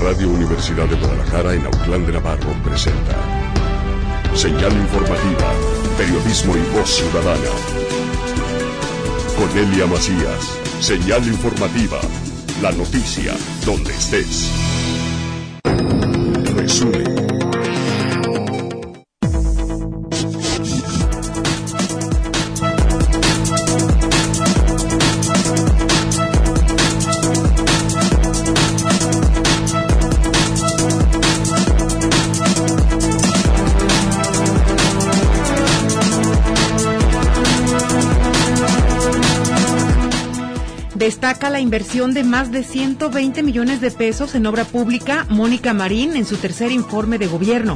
Radio Universidad de Guadalajara en Autlán de Navarro presenta Señal Informativa, Periodismo y Voz Ciudadana. Cornelia Macías, Señal Informativa, la noticia donde estés. Resumen. Destaca la inversión de más de 120 millones de pesos en obra pública Mónica Marín en su tercer informe de gobierno.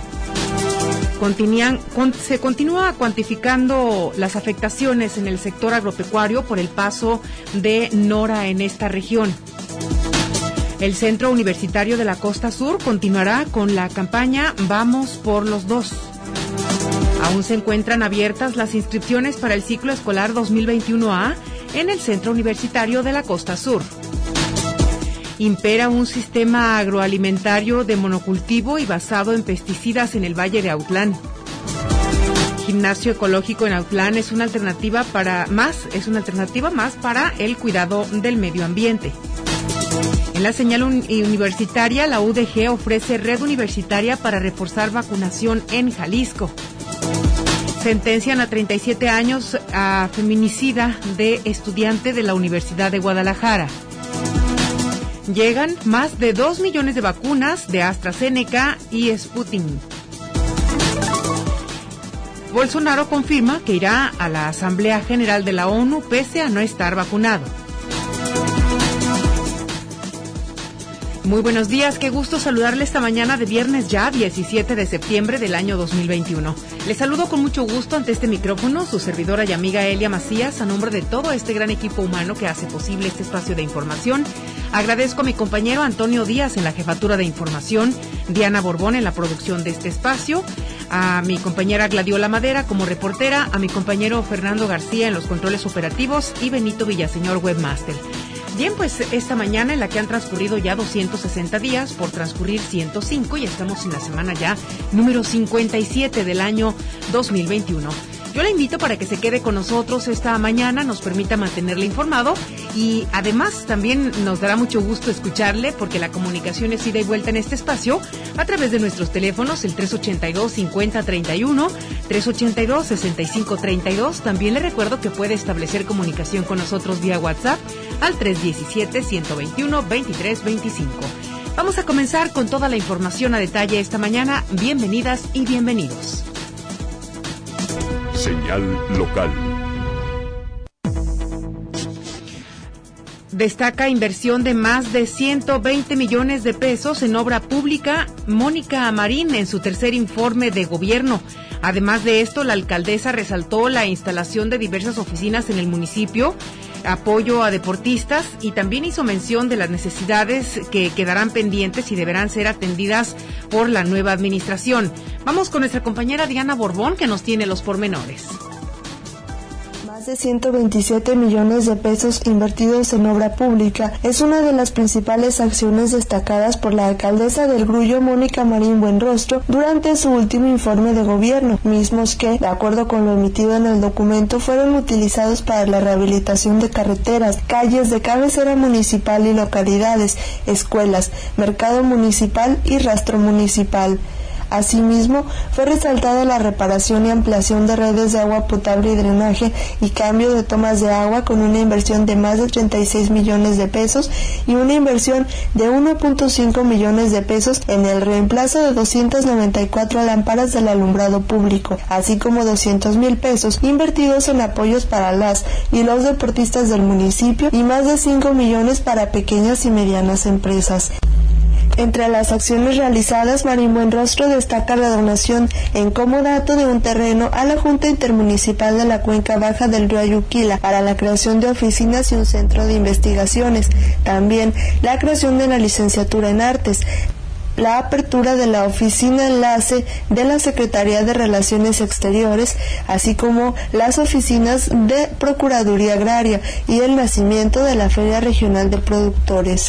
Se continúa cuantificando las afectaciones en el sector agropecuario por el paso de Nora en esta región. El Centro Universitario de la Costa Sur continuará con la campaña Vamos por los Dos. Aún se encuentran abiertas las inscripciones para el ciclo escolar 2021A en el Centro Universitario de la Costa Sur. Impera un sistema agroalimentario de monocultivo y basado en pesticidas en el Valle de Autlán. Gimnasio ecológico en Autlán es una alternativa más para el cuidado del medio ambiente. En la señal universitaria, la UDG ofrece red universitaria para reforzar vacunación en Jalisco. Sentencian a 37 años a feminicida de estudiante de la Universidad de Guadalajara. Llegan más de 2 millones de vacunas de AstraZeneca y Sputnik. Bolsonaro confirma que irá a la Asamblea General de la ONU pese a no estar vacunado. Muy buenos días, qué gusto saludarle esta mañana de viernes ya, 17 de septiembre del año 2021. Les saludo con mucho gusto ante este micrófono, su servidora y amiga Elia Macías, a nombre de todo este gran equipo humano que hace posible este espacio de información. Agradezco a mi compañero Antonio Díaz en la jefatura de información, Diana Borbón en la producción de este espacio, a mi compañera Gladiola Madera como reportera, a mi compañero Fernando García en los controles operativos y Benito Villaseñor webmaster. Bien, pues esta mañana en la que han transcurrido ya 260 días, por transcurrir 105, y estamos en la semana ya número 57 del año 2021. Yo la invito para que se quede con nosotros esta mañana, nos permita mantenerle informado y además también nos dará mucho gusto escucharle porque la comunicación es ida y vuelta en este espacio a través de nuestros teléfonos, el 382-5031, 382-6532. También le recuerdo que puede establecer comunicación con nosotros vía WhatsApp al 317-121-2325. Vamos a comenzar con toda la información a detalle esta mañana. Bienvenidas y bienvenidos. Señal local. Destaca inversión de más de 120 millones de pesos en obra pública Mónica Marín en su tercer informe de gobierno. Además de esto, la alcaldesa resaltó la instalación de diversas oficinas en el municipio, apoyo a deportistas y también hizo mención de las necesidades que quedarán pendientes y deberán ser atendidas por la nueva administración. Vamos con nuestra compañera Diana Borbón que nos tiene los pormenores. Más de 127 millones de pesos invertidos en obra pública es una de las principales acciones destacadas por la alcaldesa del Grullo, Mónica Marín Buenrostro, durante su último informe de gobierno, mismos que, de acuerdo con lo emitido en el documento, fueron utilizados para la rehabilitación de carreteras, calles de cabecera municipal y localidades, escuelas, mercado municipal y rastro municipal. Asimismo, fue resaltada la reparación y ampliación de redes de agua potable y drenaje y cambio de tomas de agua con una inversión de más de 36 millones de pesos y una inversión de 1.5 millones de pesos en el reemplazo de 294 lámparas del alumbrado público, así como 200,000 pesos invertidos en apoyos para las y los deportistas del municipio y más de 5 millones para pequeñas y medianas empresas. Entre las acciones realizadas, Marín Buenrostro destaca la donación en comodato de un terreno a la Junta Intermunicipal de la Cuenca Baja del Río Ayuquila para la creación de oficinas y un centro de investigaciones. También la creación de la licenciatura en artes, la apertura de la oficina enlace de la Secretaría de Relaciones Exteriores, así como las oficinas de Procuraduría Agraria y el nacimiento de la Feria Regional de Productores.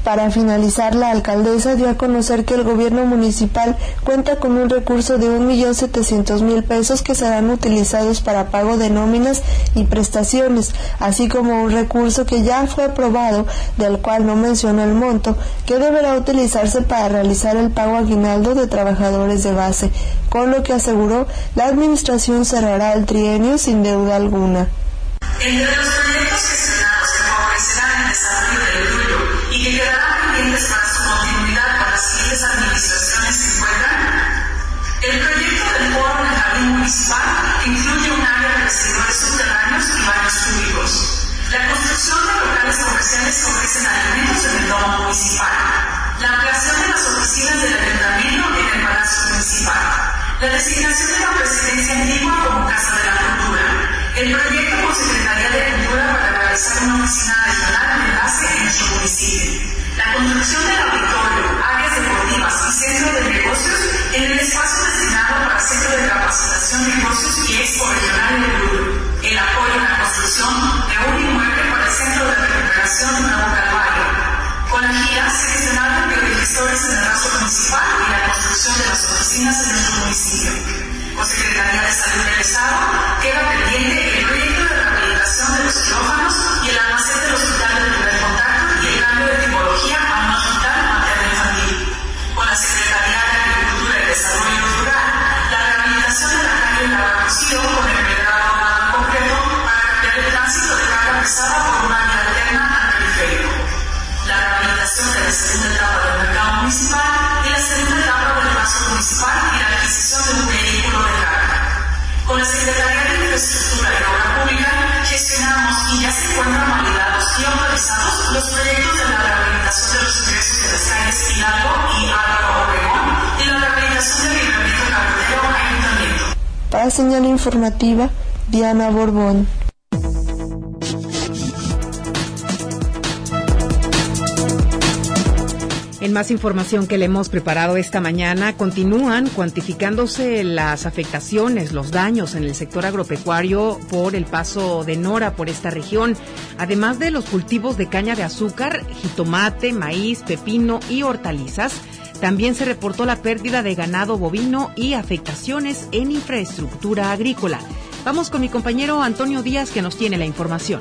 Para finalizar, la alcaldesa dio a conocer que el gobierno municipal cuenta con un recurso de 1.700.000 pesos que serán utilizados para pago de nóminas y prestaciones, así como un recurso que ya fue aprobado, del cual no mencionó el monto, que deberá utilizarse para realizar el pago aguinaldo de trabajadores de base, con lo que aseguró la administración cerrará el trienio sin deuda alguna. Entre los proyectos gestionados que favorecerán el desarrollo del Grullo y que quedarán pendientes para su continuidad con las siguientes administraciones se encuentran el proyecto del foro en el jardín municipal, que incluye un área de vestidores subterráneos y baños públicos, la construcción de locales comerciales que ofrecen alimentos en el domo municipal, la ampliación de las oficinas del ayuntamiento en el palacio municipal, la designación de la presidencia antigua como Casa de la Cultura, el proyecto con Secretaría de Cultura para realizar una oficina regional de base en nuestro municipio, la construcción del auditorio, áreas deportivas y centro de negocios en el espacio destinado para Centro de Capacitación de Negocios y Expo Regional de Grullo, el apoyo en la construcción de un inmueble para el Centro de Recuperación de Nuevo Calvario. Con la gira se gestionaron biorregistores en el rastro municipal y la construcción de las oficinas en nuestro municipio. Con Secretaría de Salud del Estado queda pendiente el proyecto de rehabilitación de los quirófanos y el almacén del hospital de primer contacto y el cambio de tipología a un hospital materno-infantil. Con la Secretaría de Agricultura y Desarrollo Rural, la rehabilitación de la calle Lavarcocío con el mercado armado completo para cambiar el tránsito de carga pesada por una vía alterna al periférico. La rehabilitación de la segunda etapa del mercado municipal y la segunda etapa del paso municipal y la adquisición de un vehículo de carga. Con la Secretaría de Infraestructura y Obra Pública gestionamos y ya se encuentran validados y autorizados los proyectos de la rehabilitación de los ingresos de las calles Hidalgo y Álvaro Obregón y la rehabilitación del libramiento carretero Ayuntamiento. Para Señal Informativa, Diana Borbón. En más información que le hemos preparado esta mañana, continúan cuantificándose las afectaciones, los daños en el sector agropecuario por el paso de Nora por esta región. Además de los cultivos de caña de azúcar, jitomate, maíz, pepino y hortalizas, también se reportó la pérdida de ganado bovino y afectaciones en infraestructura agrícola. Vamos con mi compañero Antonio Díaz, que nos tiene la información.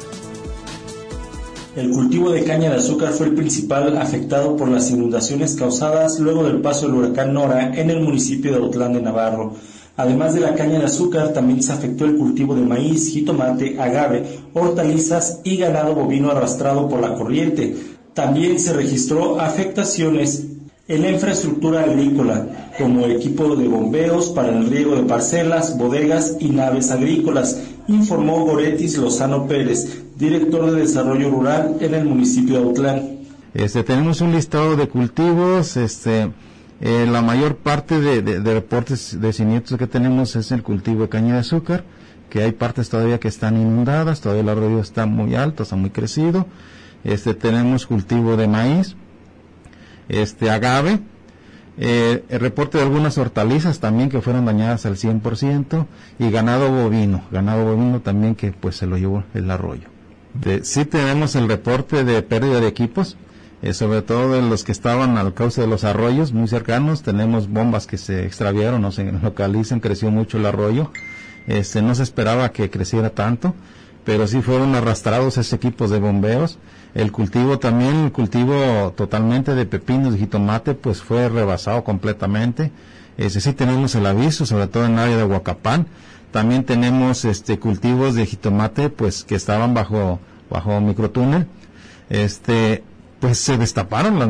El cultivo de caña de azúcar fue el principal afectado por las inundaciones causadas luego del paso del huracán Nora en el municipio de Autlán de Navarro. Además de la caña de azúcar, también se afectó el cultivo de maíz, jitomate, agave, hortalizas y ganado bovino arrastrado por la corriente. También se registró afectaciones en la infraestructura agrícola, como equipo de bombeos para el riego de parcelas, bodegas y naves agrícolas, informó Goretis Lozano Pérez, director de Desarrollo Rural en el municipio de Autlán. Tenemos un listado de cultivos, la mayor parte de reportes de siniestros que tenemos es el cultivo de caña de azúcar, que hay partes todavía que están inundadas, todavía el arroyo está muy alto, está muy crecido. Tenemos cultivo de maíz, agave, el reporte de algunas hortalizas también que fueron dañadas al 100%, y ganado bovino también que pues se lo llevó el arroyo. Sí tenemos el reporte de pérdida de equipos, sobre todo de los que estaban al cauce de los arroyos muy cercanos. Tenemos bombas que se extraviaron, no se localizan, creció mucho el arroyo, no se esperaba que creciera tanto, pero sí fueron arrastrados esos equipos de bombeos. El cultivo totalmente de pepinos y jitomate pues fue rebasado completamente. Sí tenemos el aviso, sobre todo en el área de Huacapán. También tenemos cultivos de jitomate pues que estaban bajo microtúnel. Pues se destaparon,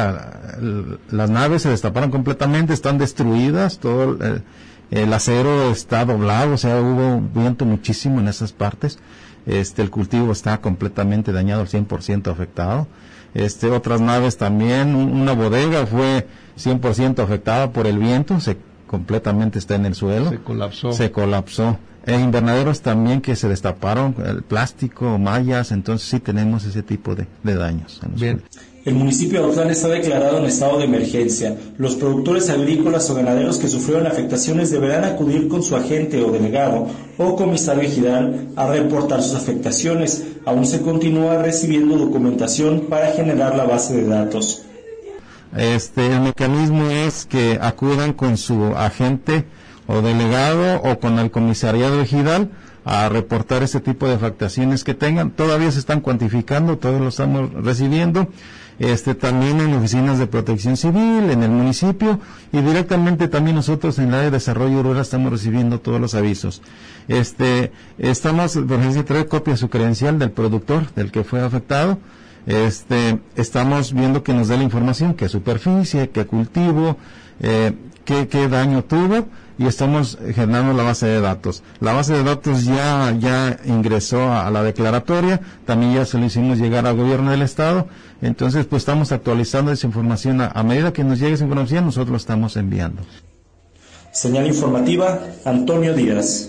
las naves se destaparon completamente, están destruidas, todo el acero está doblado, hubo viento muchísimo en esas partes. El cultivo está completamente dañado, al 100% afectado. Otras naves también, una bodega fue 100% afectada por el viento, completamente está en el suelo. Se colapsó. Invernaderos también que se destaparon, el plástico, mallas, entonces sí tenemos ese tipo de daños. Bien. El municipio de Autlán está declarado en estado de emergencia. Los productores agrícolas o ganaderos que sufrieron afectaciones deberán acudir con su agente o delegado o comisario ejidal a reportar sus afectaciones. Aún se continúa recibiendo documentación para generar la base de datos. El mecanismo es que acudan con su agente o delegado o con el comisariado ejidal a reportar ese tipo de afectaciones que tengan. Todavía se están cuantificando, todavía lo estamos recibiendo. También en oficinas de protección civil, en el municipio, y directamente también nosotros en el área de desarrollo rural estamos recibiendo todos los avisos. Estamos, por ejemplo, traer copia de su credencial del productor, del que fue afectado. Estamos viendo que nos dé la información, qué superficie, qué cultivo, qué daño tuvo, y estamos generando la base de datos. La base de datos ya ingresó a la declaratoria, también ya se lo hicimos llegar al gobierno del estado, entonces pues estamos actualizando esa información. A medida que nos llegue esa información, nosotros lo estamos enviando. Señal informativa, Antonio Díaz.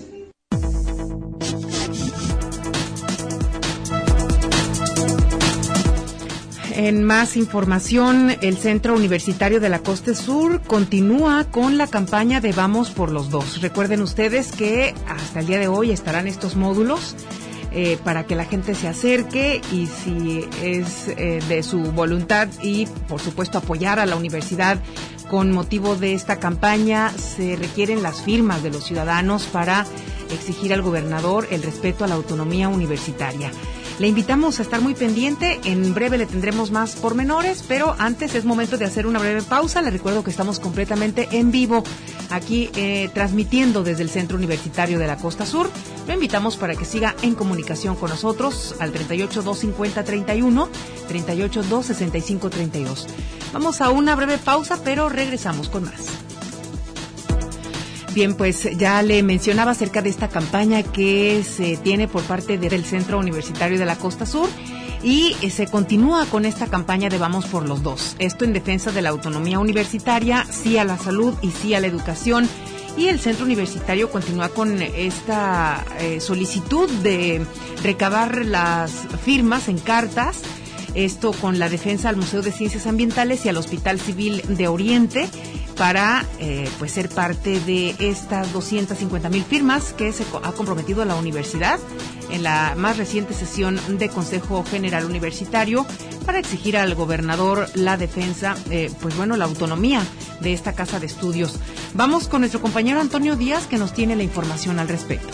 En más información, el Centro Universitario de la Costa Sur continúa con la campaña de Vamos por los Dos. Recuerden ustedes que hasta el día de hoy estarán estos módulos para que la gente se acerque, y si es de su voluntad y por supuesto apoyar a la universidad con motivo de esta campaña, se requieren las firmas de los ciudadanos para exigir al gobernador el respeto a la autonomía universitaria. Le invitamos a estar muy pendiente, en breve le tendremos más pormenores, pero antes es momento de hacer una breve pausa. Le recuerdo que estamos completamente en vivo aquí transmitiendo desde el Centro Universitario de la Costa Sur. Lo invitamos para que siga en comunicación con nosotros al 38-250-31, 38-265-32. Vamos a una breve pausa, pero regresamos con más. Bien, pues ya le mencionaba acerca de esta campaña que se tiene por parte del Centro Universitario de la Costa Sur, y se continúa con esta campaña de Vamos por los Dos. Esto en defensa de la autonomía universitaria, sí a la salud y sí a la educación. Y el Centro Universitario continúa con esta solicitud de recabar las firmas en cartas, esto con la defensa al Museo de Ciencias Ambientales y al Hospital Civil de Oriente, para pues ser parte de estas 250,000 firmas que se ha comprometido la universidad en la más reciente sesión de Consejo General Universitario, para exigir al gobernador la defensa, la autonomía de esta casa de estudios. Vamos con nuestro compañero Antonio Díaz, que nos tiene la información al respecto.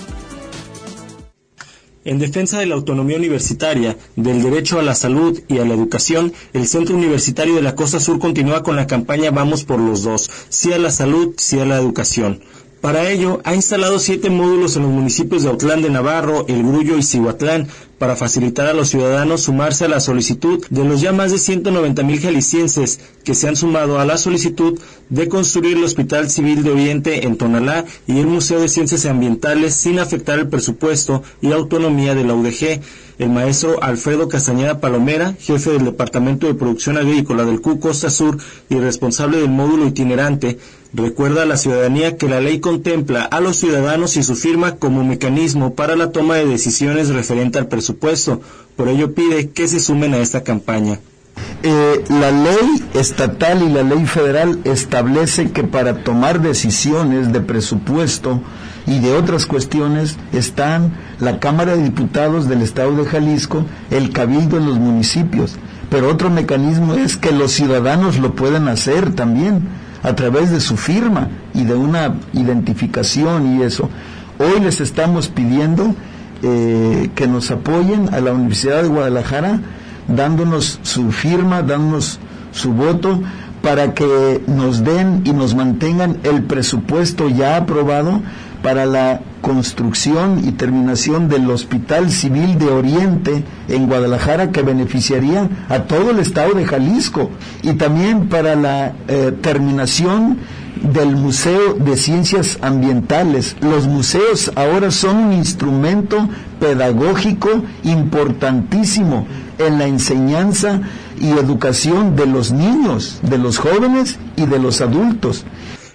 En defensa de la autonomía universitaria, del derecho a la salud y a la educación, el Centro Universitario de la Costa Sur continúa con la campaña Vamos por los Dos, sí a la salud, sí a la educación. Para ello, ha instalado 7 módulos en los municipios de Autlán de Navarro, El Grullo y Cihuatlán, para facilitar a los ciudadanos sumarse a la solicitud de los ya más de 190,000 jaliscienses que se han sumado a la solicitud de construir el Hospital Civil de Oriente en Tonalá y el Museo de Ciencias Ambientales sin afectar el presupuesto y autonomía de la UDG. El maestro Alfredo Castañeda Palomera, jefe del Departamento de Producción Agrícola del CU Costa Sur y responsable del módulo itinerante, recuerda a la ciudadanía que la ley contempla a los ciudadanos y su firma como mecanismo para la toma de decisiones referente al presupuesto. Por ello pide que se sumen a esta campaña. La ley estatal y la ley federal establece que para tomar decisiones de presupuesto y de otras cuestiones están la Cámara de Diputados del Estado de Jalisco, el Cabildo en los municipios, pero otro mecanismo es que los ciudadanos lo pueden hacer también a través de su firma y de una identificación y eso. Hoy les estamos pidiendo que nos apoyen a la Universidad de Guadalajara, dándonos su firma, dándonos su voto, para que nos den y nos mantengan el presupuesto ya aprobado para la construcción y terminación del Hospital Civil de Oriente en Guadalajara, que beneficiaría a todo el estado de Jalisco, y también para la terminación del Museo de Ciencias Ambientales. Los museos ahora son un instrumento pedagógico importantísimo en la enseñanza y educación de los niños, de los jóvenes y de los adultos.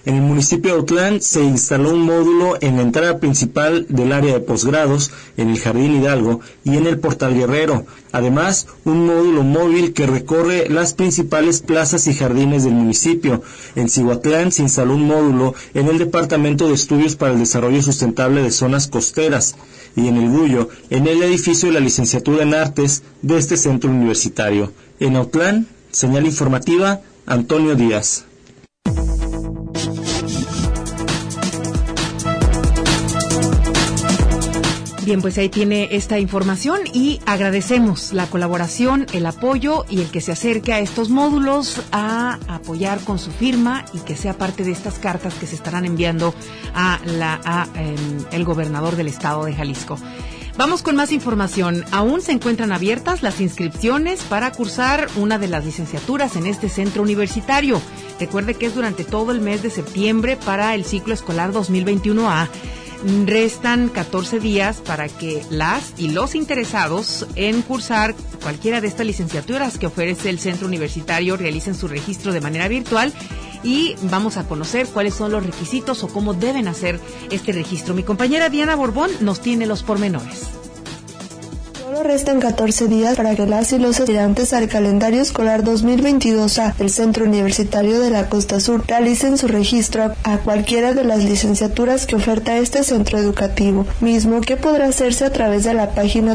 En el municipio de Autlán se instaló un módulo en la entrada principal del área de posgrados, en el Jardín Hidalgo y en el Portal Guerrero. Además, un módulo móvil que recorre las principales plazas y jardines del municipio. En Cihuatlán se instaló un módulo en el Departamento de Estudios para el Desarrollo Sustentable de Zonas Costeras y en el Grullo, en el edificio de la Licenciatura en Artes de este centro universitario. En Autlán, señal informativa, Antonio Díaz. Bien, pues ahí tiene esta información y agradecemos la colaboración, el apoyo y el que se acerque a estos módulos a apoyar con su firma y que sea parte de estas cartas que se estarán enviando a el gobernador del estado de Jalisco. Vamos con más información. Aún se encuentran abiertas las inscripciones para cursar una de las licenciaturas en este centro universitario. Recuerde que es durante todo el mes de septiembre para el ciclo escolar 2021A. Restan 14 días para que las y los interesados en cursar cualquiera de estas licenciaturas que ofrece el centro universitario realicen su registro de manera virtual y vamos a conocer cuáles son los requisitos o cómo deben hacer este registro. Mi compañera Diana Borbón nos tiene los pormenores. Solo restan 14 días para que las y los aspirantes al calendario escolar 2022A del Centro Universitario de la Costa Sur realicen su registro a cualquiera de las licenciaturas que oferta este centro educativo, mismo que podrá hacerse a través de la página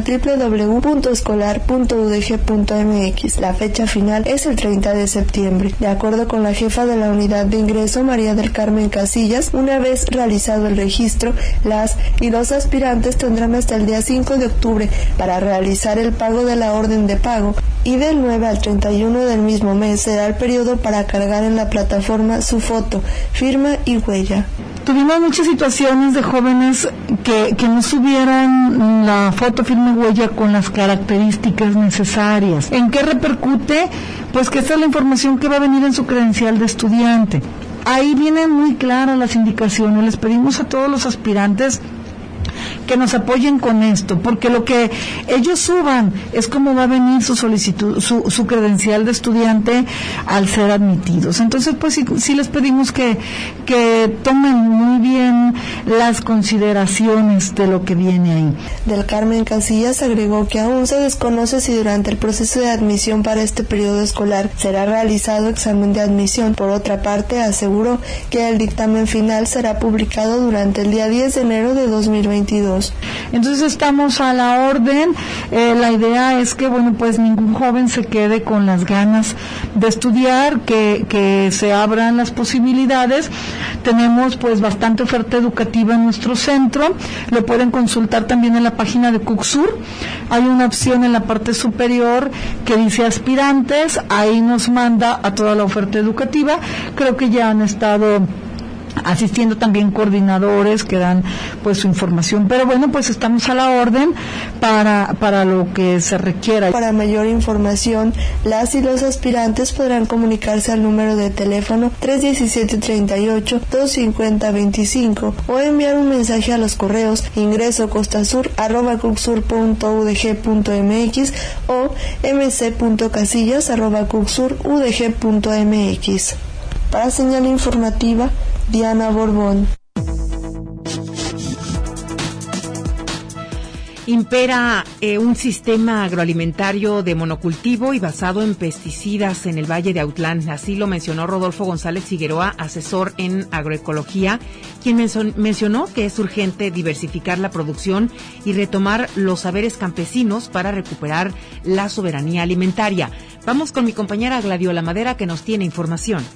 www.escolar.udg.mx. La fecha final es el 30 de septiembre. De acuerdo con la jefa de la unidad de ingreso, María del Carmen Casillas, una vez realizado el registro, las y los aspirantes tendrán hasta el día 5 de octubre para realizar el pago de la orden de pago y del 9 al 31 del mismo mes será el periodo para cargar en la plataforma su foto, firma y huella. Tuvimos muchas situaciones de jóvenes que no subieron la foto, firma y huella con las características necesarias. ¿En qué repercute? Pues que esta es la información que va a venir en su credencial de estudiante. Ahí vienen muy claras las indicaciones. Les pedimos a todos los aspirantes que nos apoyen con esto, porque lo que ellos suban es como va a venir su solicitud, su credencial de estudiante al ser admitidos. Entonces, pues sí les pedimos que tomen muy bien las consideraciones de lo que viene ahí. Del Carmen Casillas agregó que aún se desconoce si durante el proceso de admisión para este periodo escolar será realizado examen de admisión. Por otra parte, aseguró que el dictamen final será publicado durante el día 10 de enero de 2022. Entonces estamos a la orden. La idea es que, bueno, pues ningún joven se quede con las ganas de estudiar, que se abran las posibilidades. Tenemos pues bastante oferta educativa en nuestro centro. Lo pueden consultar también en la página de CUCSUR. Hay una opción en la parte superior que dice aspirantes. Ahí nos manda a toda la oferta educativa. Creo que ya han estado asistiendo también coordinadores que dan pues su información, pero bueno, pues estamos a la orden para lo que se requiera. Para mayor información, las y los aspirantes podrán comunicarse al número de teléfono 317-38-250-25 o enviar un mensaje a los correos ingreso.costasur@cucsur.udg.mx o mc.casillas@cucsur.udg.mx. Para señal informativa, Diana Borbón. Impera un sistema agroalimentario de monocultivo y basado en pesticidas en el Valle de Autlán. Así lo mencionó Rodolfo González Figueroa, asesor en agroecología, quien mencionó que es urgente diversificar la producción y retomar los saberes campesinos para recuperar la soberanía alimentaria. Vamos con mi compañera Gladiola Madera, que nos tiene información.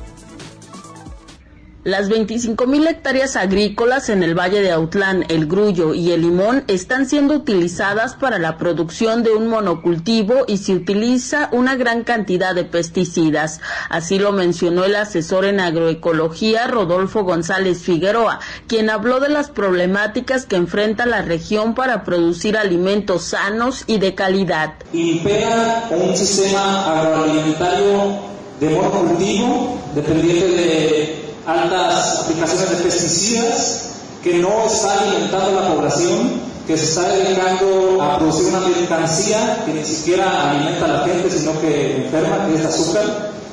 Las 25,000 hectáreas agrícolas en el Valle de Autlán, El Grullo y El Limón están siendo utilizadas para la producción de un monocultivo y se utiliza una gran cantidad de pesticidas. Así lo mencionó el asesor en agroecología, Rodolfo González Figueroa, quien habló de las problemáticas que enfrenta la región para producir alimentos sanos y de calidad. Impera un sistema agroalimentario de monocultivo dependiente de altas aplicaciones de pesticidas, que no está alimentando a la población, que se está dedicando a producir una mercancía que ni siquiera alimenta a la gente, sino que enferma, que es el azúcar.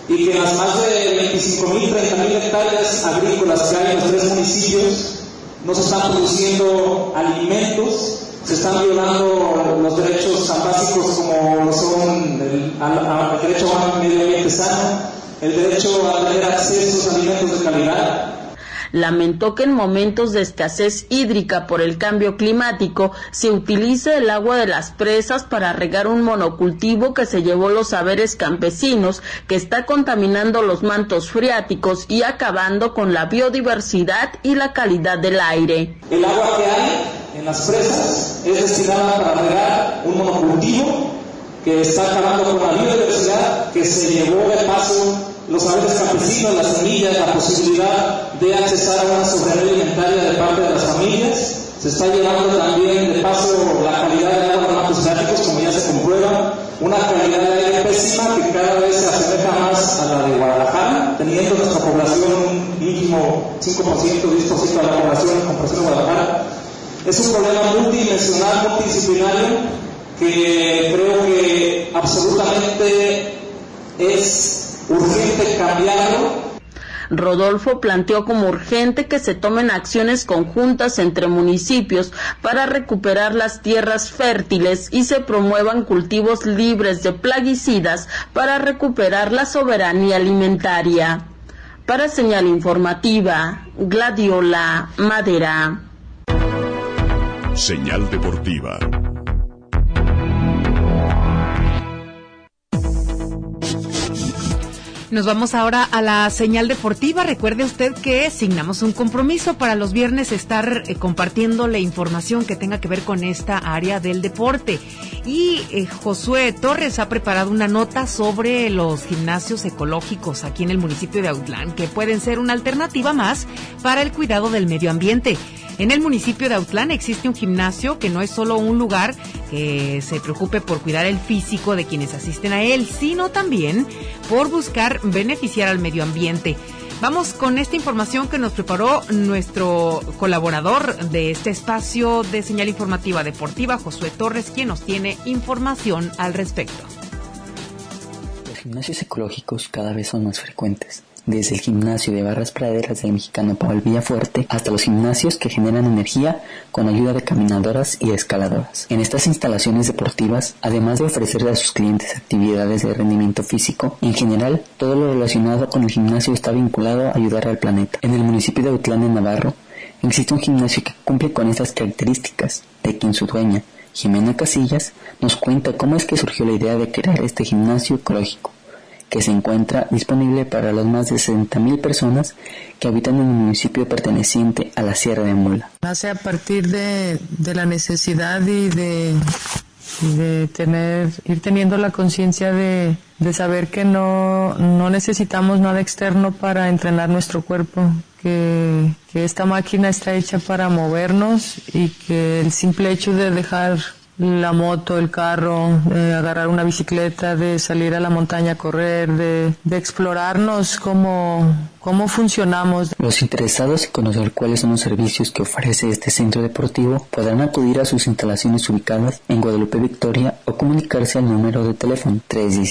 y que en las más de 25.000, 30.000 hectáreas agrícolas que hay en los 3 municipios no se están produciendo alimentos, se están violando los derechos tan básicos como lo son el derecho a un medio ambiente sano, el derecho a tener acceso a alimentos de calidad. Lamentó que en momentos de escasez hídrica por el cambio climático se utilice el agua de las presas para regar un monocultivo que se llevó los saberes campesinos, que está contaminando los mantos freáticos y acabando con la biodiversidad y la calidad del aire. El agua que hay en las presas es destinada para regar un monocultivo que está acabando con la biodiversidad, que se llevó de paso los saberes campesinos, las semillas, la posibilidad de accesar a una soberanía alimentaria de parte de las familias. Se está llevando también de paso la calidad de agua de los mantos freáticos, como ya se comprueba, una calidad de aire pésima que cada vez se asemeja más a la de Guadalajara, teniendo nuestra población un ínfimo 5%, 10% de la población en comparación de Guadalajara. Es un problema multidimensional, multidisciplinario, que creo que absolutamente es urgente cambiarlo. Rodolfo planteó como urgente que se tomen acciones conjuntas entre municipios para recuperar las tierras fértiles y se promuevan cultivos libres de plaguicidas para recuperar la soberanía alimentaria. Para Señal Informativa, Gladiola Madera. Señal Deportiva. Nos vamos ahora a la señal deportiva. Recuerde usted que asignamos un compromiso para los viernes estar compartiéndole información que tenga que ver con esta área del deporte. Y Josué Torres ha preparado una nota sobre los gimnasios ecológicos aquí en el municipio de Autlán, que pueden ser una alternativa más para el cuidado del medio ambiente. En el municipio de Autlán existe un gimnasio que no es solo un lugar que se preocupe por cuidar el físico de quienes asisten a él, sino también por buscar beneficiar al medio ambiente. Vamos con esta información que nos preparó nuestro colaborador de este espacio de Señal Informativa Deportiva, Josué Torres, quien nos tiene información al respecto. Los gimnasios ecológicos cada vez son más frecuentes. Desde el gimnasio de Barras Praderas del mexicano Paul Villafuerte hasta los gimnasios que generan energía con ayuda de caminadoras y escaladoras. En estas instalaciones deportivas, además de ofrecerle a sus clientes actividades de rendimiento físico, en general, todo lo relacionado con el gimnasio está vinculado a ayudar al planeta. En el municipio de Autlán de Navarro, existe un gimnasio que cumple con estas características, de quien su dueña, Jimena Casillas, nos cuenta cómo es que surgió la idea de crear este gimnasio ecológico, que se encuentra disponible para las más de 60,000 personas que habitan en el municipio perteneciente a la Sierra de Mula. Nace a partir de la necesidad y de ir teniendo la conciencia de saber que no necesitamos nada externo para entrenar nuestro cuerpo, que esta máquina está hecha para movernos y que el simple hecho de dejar la moto, el carro, de agarrar una bicicleta, de salir a la montaña a correr, de explorarnos cómo funcionamos. Los interesados en conocer cuáles son los servicios que ofrece este centro deportivo podrán acudir a sus instalaciones ubicadas en Guadalupe Victoria o comunicarse al número de teléfono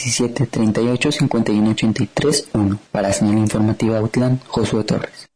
317-38-51-83-1. Para Señal Informativa Autlán, Josué Torres.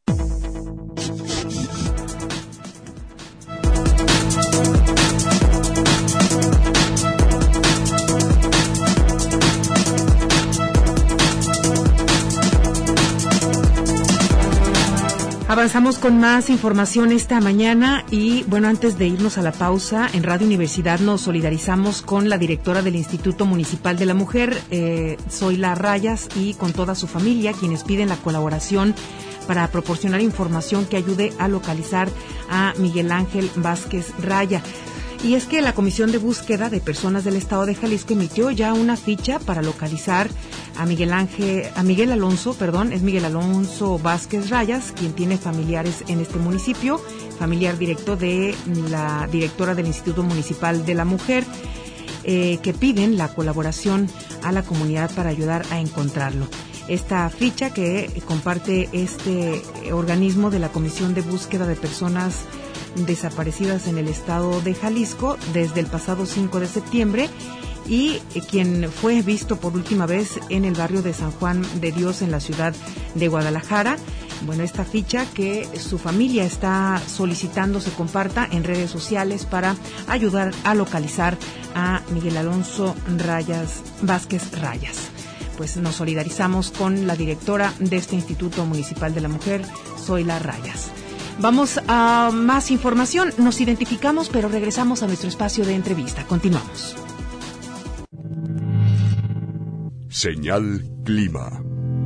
Avanzamos con más información esta mañana y, bueno, antes de irnos a la pausa, en Radio Universidad nos solidarizamos con la directora del Instituto Municipal de la Mujer, Zoila Rayas, y con toda su familia, quienes piden la colaboración para proporcionar información que ayude a localizar a Miguel Ángel Vázquez Raya. Y es que la Comisión de Búsqueda de Personas del Estado de Jalisco emitió ya una ficha para localizar a Miguel Alonso Vázquez Rayas, quien tiene familiares en este municipio, familiar directo de la directora del Instituto Municipal de la Mujer, que piden la colaboración a la comunidad para ayudar a encontrarlo. Esta ficha que comparte este organismo de la Comisión de Búsqueda de Personas desaparecidas en el estado de Jalisco desde el pasado 5 de septiembre y quien fue visto por última vez en el barrio de San Juan de Dios en la ciudad de Guadalajara. Bueno, esta ficha que su familia está solicitando se comparta en redes sociales para ayudar a localizar a Miguel Alonso Vázquez Rayas. Pues nos solidarizamos con la directora de este Instituto Municipal de la Mujer, Zoila Rayas. Vamos a más información. Nos identificamos, pero regresamos a nuestro espacio de entrevista. Continuamos. Señal Clima.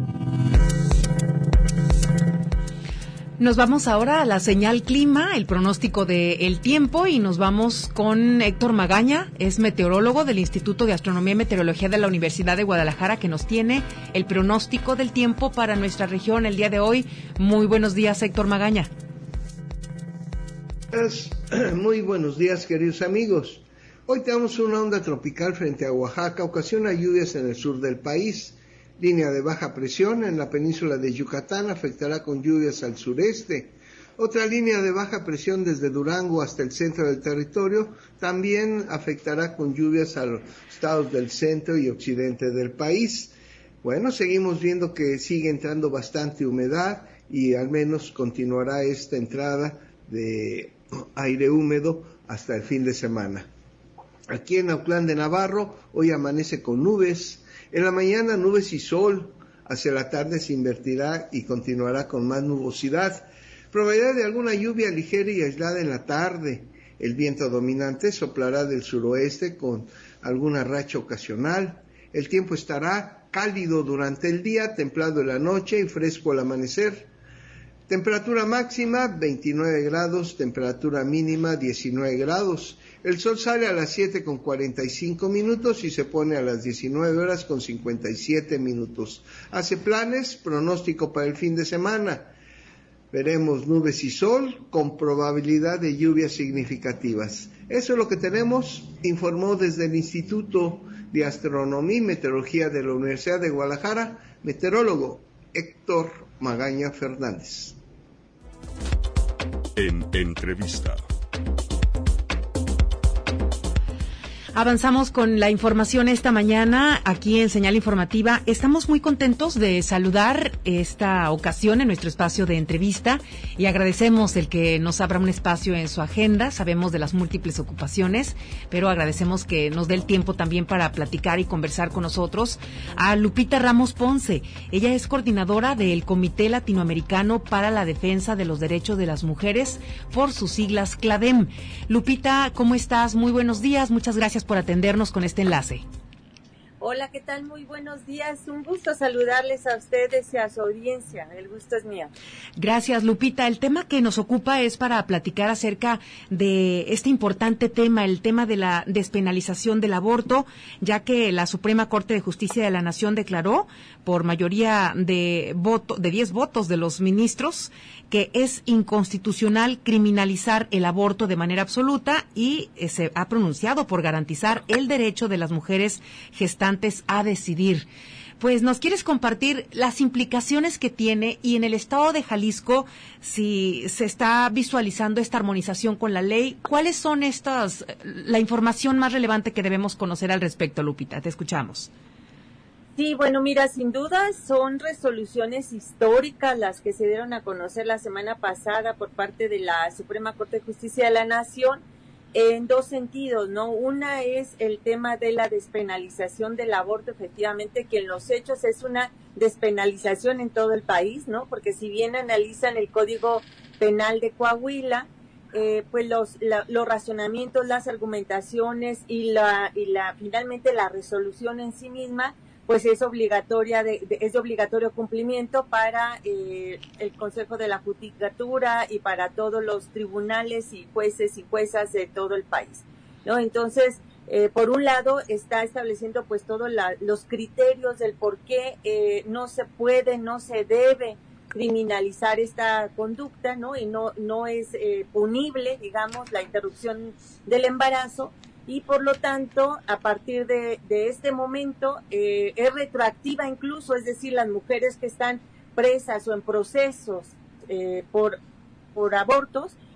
Nos vamos ahora a la señal clima, el pronóstico del tiempo, y nos vamos con Héctor Magaña, es meteorólogo del Instituto de Astronomía y Meteorología de la Universidad de Guadalajara, que nos tiene el pronóstico del tiempo para nuestra región el día de hoy. Muy buenos días, Héctor Magaña. Muy buenos días, queridos amigos. Hoy tenemos una onda tropical frente a Oaxaca, ocasiona lluvias en el sur del país. Línea de baja presión en la península de Yucatán afectará con lluvias al sureste. Otra línea de baja presión desde Durango hasta el centro del territorio también afectará con lluvias a los estados del centro y occidente del país. Bueno, seguimos viendo que sigue entrando bastante humedad y al menos continuará esta entrada de aire húmedo hasta el fin de semana. Aquí en Autlán de Navarro hoy amanece con nubes. En la mañana nubes y sol, hacia la tarde se invertirá y continuará con más nubosidad. Probabilidad de alguna lluvia ligera y aislada en la tarde. El viento dominante soplará del suroeste con alguna racha ocasional. El tiempo estará cálido durante el día, templado en la noche y fresco al amanecer. Temperatura máxima 29 grados, temperatura mínima 19 grados. El sol sale a las 7:45 y se pone a las 19:57. Hace planes, pronóstico para el fin de semana. Veremos nubes y sol con probabilidad de lluvias significativas. Eso es lo que tenemos, informó desde el Instituto de Astronomía y Meteorología de la Universidad de Guadalajara, meteorólogo Héctor Magaña Fernández. En entrevista. Avanzamos con la información esta mañana aquí en Señal Informativa. Estamos muy contentos de saludar esta ocasión en nuestro espacio de entrevista y agradecemos el que nos abra un espacio en su agenda. Sabemos de las múltiples ocupaciones, pero agradecemos que nos dé el tiempo también para platicar y conversar con nosotros a Lupita Ramos Ponce. Ella es coordinadora del Comité Latinoamericano para la Defensa de los Derechos de las Mujeres, por sus siglas CLADEM. Lupita, ¿cómo estás? Muy buenos días, muchas gracias por atendernos con este enlace. Hola, ¿qué tal? Muy buenos días. Un gusto saludarles a ustedes y a su audiencia. El gusto es mío. Gracias, Lupita. El tema que nos ocupa es para platicar acerca de este importante tema, el tema de la despenalización del aborto, ya que la Suprema Corte de Justicia de la Nación declaró por mayoría de 10 votos de los ministros que es inconstitucional criminalizar el aborto de manera absoluta y se ha pronunciado por garantizar el derecho de las mujeres gestantes a decidir. Pues nos quieres compartir las implicaciones que tiene y en el estado de Jalisco, si se está visualizando esta armonización con la ley, ¿cuáles son la información más relevante que debemos conocer al respecto, Lupita? Te escuchamos. Sí, bueno, mira, sin duda son resoluciones históricas las que se dieron a conocer la semana pasada por parte de la Suprema Corte de Justicia de la Nación en dos sentidos, ¿no? Una es el tema de la despenalización del aborto, efectivamente, que en los hechos es una despenalización en todo el país, ¿no? Porque si bien analizan el Código Penal de Coahuila, pues los razonamientos, las argumentaciones y finalmente la resolución en sí misma, pues es obligatoria es de obligatorio cumplimiento para el Consejo de la Judicatura y para todos los tribunales y jueces y juezas de todo el país, ¿no? Entonces, por un lado está estableciendo pues todos los criterios del por qué no se puede, no se debe criminalizar esta conducta, ¿no? Y no es punible, digamos, la interrupción del embarazo. Y por lo tanto, a partir de este momento, es retroactiva incluso, es decir, las mujeres que están presas o en procesos por abortos,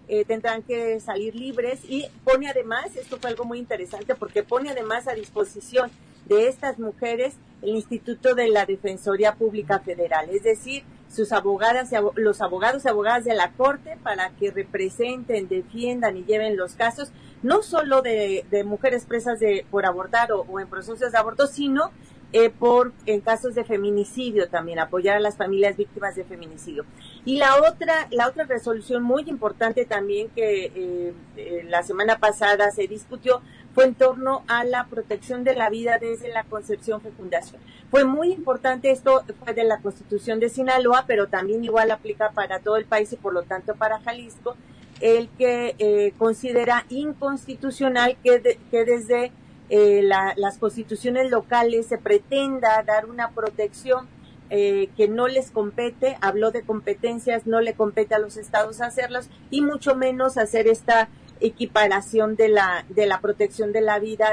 tendrán que salir libres, y pone además, esto fue algo muy interesante, porque pone además a disposición de estas mujeres el Instituto de la Defensoría Pública Federal, es decir, sus abogadas, los abogados y abogadas de la Corte, para que representen, defiendan y lleven los casos, no solo de mujeres presas por abortar o en procesos de aborto, sino en casos de feminicidio también, apoyar a las familias víctimas de feminicidio. Y la otra resolución muy importante también que la semana pasada se discutió fue en torno a la protección de la vida desde la concepción-fecundación. Fue muy importante, esto fue de la Constitución de Sinaloa, pero también igual aplica para todo el país y por lo tanto para Jalisco, el que considera inconstitucional que desde las constituciones locales se pretenda dar una protección que no les compete. Habló de competencias, no le compete a los estados hacerlas, y mucho menos hacer esta equiparación de la protección de la vida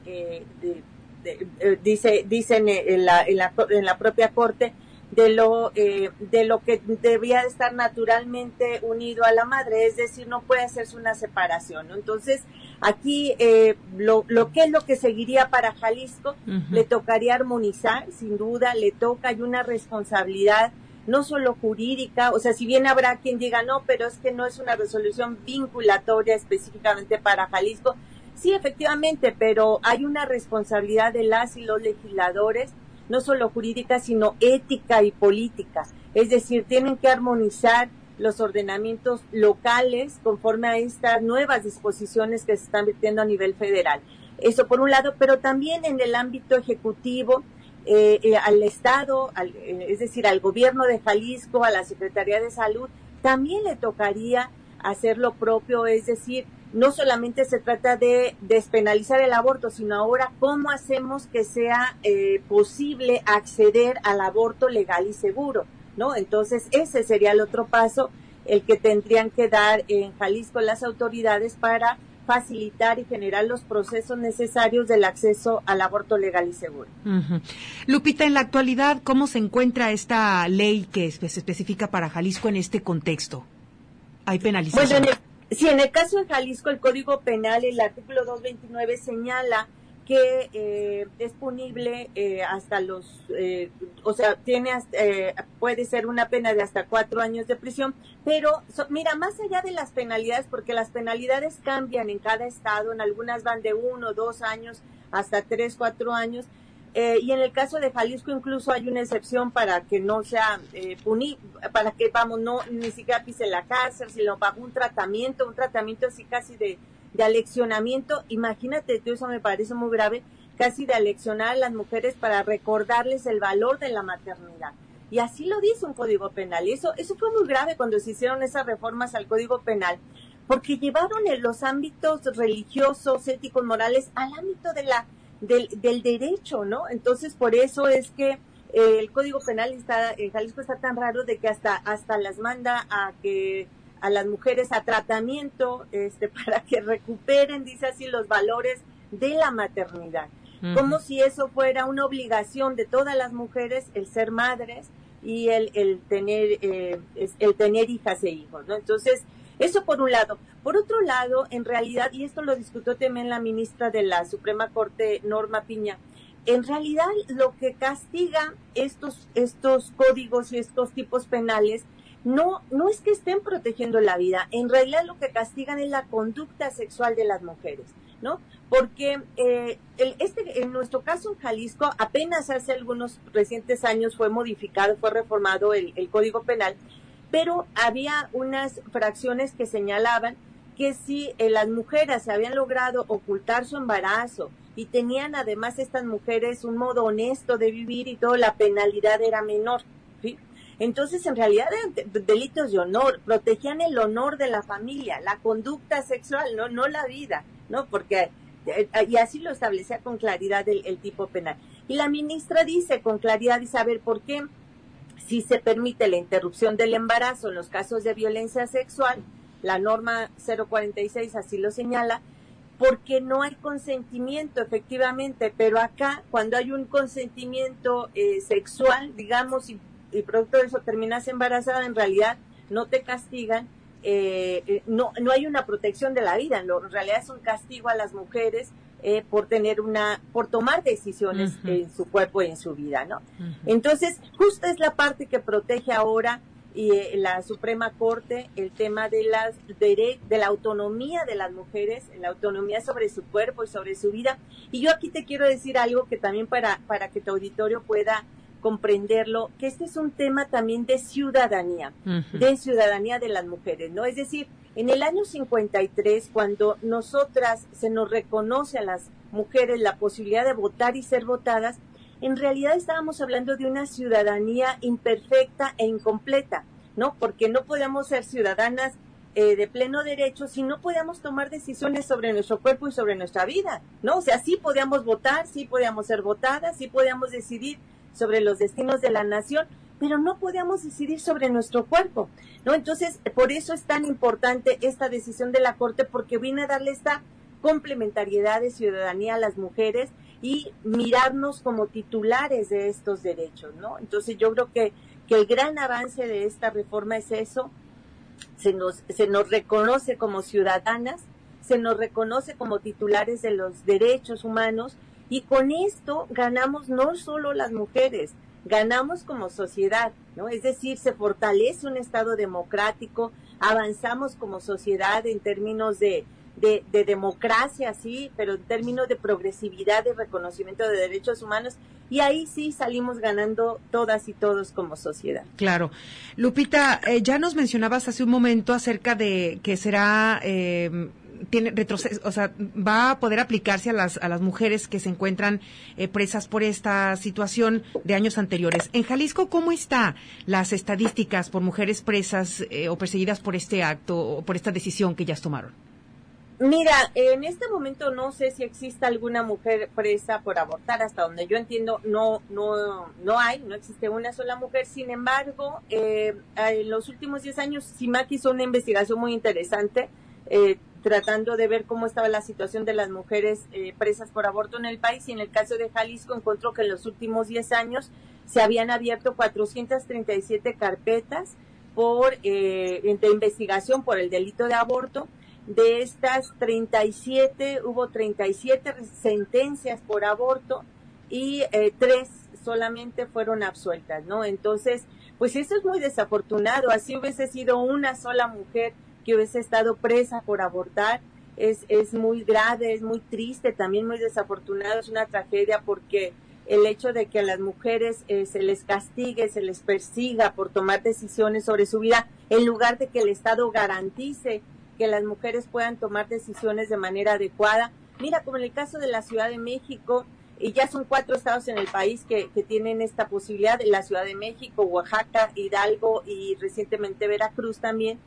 dicen en la propia Corte, de lo que debía de estar naturalmente unido a la madre, es decir, no puede hacerse una separación, ¿no? Entonces, aquí lo que seguiría para Jalisco, le tocaría armonizar, sin duda, hay una responsabilidad no solo jurídica, o sea, si bien habrá quien diga no, pero es que no es una resolución vinculatoria específicamente para Jalisco, sí, efectivamente, pero hay una responsabilidad de las y los legisladores, no solo jurídica, sino ética y política. Es decir, tienen que armonizar los ordenamientos locales conforme a estas nuevas disposiciones que se están vertiendo a nivel federal. Eso por un lado, pero también en el ámbito ejecutivo, al Estado, es decir, al gobierno de Jalisco, a la Secretaría de Salud, también le tocaría hacer lo propio, es decir, no solamente se trata de despenalizar el aborto, sino ahora cómo hacemos que sea posible acceder al aborto legal y seguro, ¿no? Entonces, ese sería el otro paso, el que tendrían que dar en Jalisco las autoridades para facilitar y generar los procesos necesarios del acceso al aborto legal y seguro. Lupita, en la actualidad, ¿cómo se encuentra esta ley que se especifica para Jalisco en este contexto? ¿Hay penalización? Bueno, en el caso de Jalisco, el Código Penal, el artículo 229 señala que es punible hasta puede ser una pena de hasta 4 años de prisión, pero mira, más allá de las penalidades, porque las penalidades cambian en cada estado, en algunas van de 1, 2 años hasta 3, 4 años, y en el caso de Jalisco incluso hay una excepción para que no sea para que ni siquiera pise la cárcel, sino bajo un tratamiento así casi de aleccionamiento. Imagínate, eso me parece muy grave, casi de aleccionar a las mujeres para recordarles el valor de la maternidad. Y así lo dice un Código Penal. Y eso fue muy grave cuando se hicieron esas reformas al Código Penal, porque llevaron en los ámbitos religiosos, éticos, morales, al ámbito del derecho, ¿no? Entonces, por eso es que el Código Penal en Jalisco está tan raro, de que hasta las manda a las mujeres a tratamiento para que recuperen, dice así, los valores de la maternidad. Como si eso fuera una obligación de todas las mujeres, el ser madres y el tener hijas e hijos, ¿no? Entonces, eso por un lado. Por otro lado, en realidad, y esto lo discutió también la ministra de la Suprema Corte, Norma Piña, en realidad lo que castiga estos códigos y estos tipos penales no es que estén protegiendo la vida, en realidad lo que castigan es la conducta sexual de las mujeres, ¿no? Porque en nuestro caso en Jalisco, apenas hace algunos recientes años fue reformado el Código Penal, pero había unas fracciones que señalaban que si las mujeres habían logrado ocultar su embarazo y tenían además estas mujeres un modo honesto de vivir y todo, la penalidad era menor, ¿sí? Entonces, en realidad eran delitos de honor, protegían el honor de la familia, la conducta sexual, no la vida, ¿no? Porque, y así lo establecía con claridad el tipo penal. Y la ministra dice con claridad, dice, a ver, ¿por qué si se permite la interrupción del embarazo en los casos de violencia sexual, la norma 046 así lo señala, porque no hay consentimiento, efectivamente, pero acá, cuando hay un consentimiento sexual, digamos, y producto de eso terminas embarazada, en realidad no te castigan, no hay una protección de la vida, en realidad es un castigo a las mujeres por tomar decisiones en su cuerpo y en su vida, ¿no? Entonces, justo es la parte que protege ahora la Suprema Corte, el tema de la autonomía de las mujeres, la autonomía sobre su cuerpo y sobre su vida. Y yo aquí te quiero decir algo que también para que tu auditorio pueda comprenderlo, que este es un tema también de ciudadanía de las mujeres, ¿no? Es decir, en el año 53, cuando nosotras se nos reconoce a las mujeres la posibilidad de votar y ser votadas, en realidad estábamos hablando de una ciudadanía imperfecta e incompleta, ¿no? Porque no podíamos ser ciudadanas de pleno derecho si no podíamos tomar decisiones sobre nuestro cuerpo y sobre nuestra vida, ¿no? O sea, sí podíamos votar, sí podíamos ser votadas, sí podíamos decidir sobre los destinos de la nación, pero no podíamos decidir sobre nuestro cuerpo, ¿no? Entonces, por eso es tan importante esta decisión de la Corte, porque viene a darle esta complementariedad de ciudadanía a las mujeres y mirarnos como titulares de estos derechos, ¿no? Entonces, yo creo que el gran avance de esta reforma es eso, se nos reconoce como ciudadanas, se nos reconoce como titulares de los derechos humanos, y con esto ganamos no solo las mujeres, ganamos como sociedad, ¿no? Es decir, se fortalece un Estado democrático, avanzamos como sociedad en términos de democracia, sí, pero en términos de progresividad, de reconocimiento de derechos humanos, y ahí sí salimos ganando todas y todos como sociedad. Claro. Lupita, ya nos mencionabas hace un momento acerca de que será tiene retroceso, o sea, va a poder aplicarse a las mujeres que se encuentran presas por esta situación de años anteriores. En Jalisco, ¿cómo están las estadísticas por mujeres presas o perseguidas por este acto o por esta decisión que ellas tomaron? Mira, en este momento no sé si existe alguna mujer presa por abortar. Hasta donde yo entiendo, no existe una sola mujer. Sin embargo, en los últimos 10 años, CIMAC hizo una investigación muy interesante, tratando de ver cómo estaba la situación de las mujeres presas por aborto en el país, y en el caso de Jalisco encontró que en los últimos 10 años se habían abierto 437 carpetas de investigación por el delito de aborto. De estas 37, hubo 37 sentencias por aborto y 3 solamente fueron absueltas, ¿no? Entonces, pues eso es muy desafortunado. Así hubiese sido una sola mujer que hubiese estado presa por abortar, es muy grave, es muy triste, también muy desafortunado, es una tragedia, porque el hecho de que a las mujeres se les castigue, se les persiga por tomar decisiones sobre su vida, en lugar de que el Estado garantice que las mujeres puedan tomar decisiones de manera adecuada. Mira, como en el caso de la Ciudad de México, y ya son 4 estados en el país que tienen esta posibilidad, la Ciudad de México, Oaxaca, Hidalgo y recientemente Veracruz también.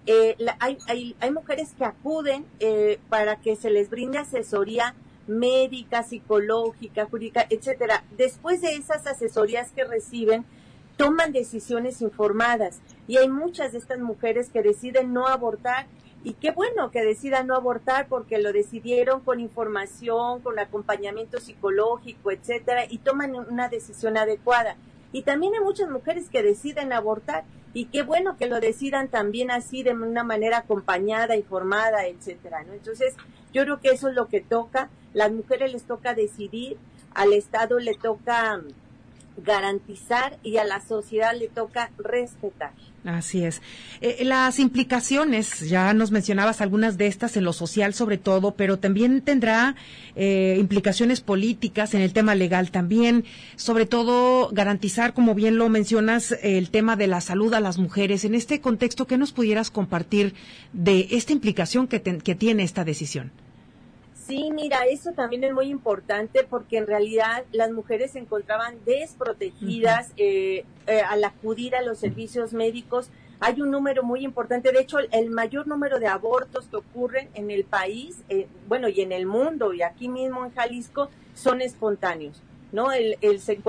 Hay mujeres que acuden para que se les brinde asesoría médica, psicológica, jurídica, etcétera. Después de esas asesorías que reciben, toman decisiones informadas, y hay muchas de estas mujeres que deciden no abortar. Y qué bueno que decidan no abortar, porque lo decidieron con información, con acompañamiento psicológico, etcétera, y toman una decisión adecuada. Y también hay muchas mujeres que deciden abortar, y qué bueno que lo decidan también así, de una manera acompañada, informada, etcétera, ¿no? Entonces, yo creo que eso es lo que toca. Las mujeres les toca decidir, al Estado le toca garantizar y a la sociedad le toca respetar. Así es. Las implicaciones, ya nos mencionabas algunas de estas en lo social sobre todo, pero también tendrá implicaciones políticas en el tema legal también, sobre todo garantizar, como bien lo mencionas, el tema de la salud a las mujeres. En este contexto, ¿qué nos pudieras compartir de esta implicación que tiene esta decisión? Sí, mira, eso también es muy importante, porque en realidad las mujeres se encontraban desprotegidas al acudir a los servicios médicos. Hay un número muy importante, de hecho el mayor número de abortos que ocurren en el país, y en el mundo, y aquí mismo en Jalisco, son espontáneos, ¿no? El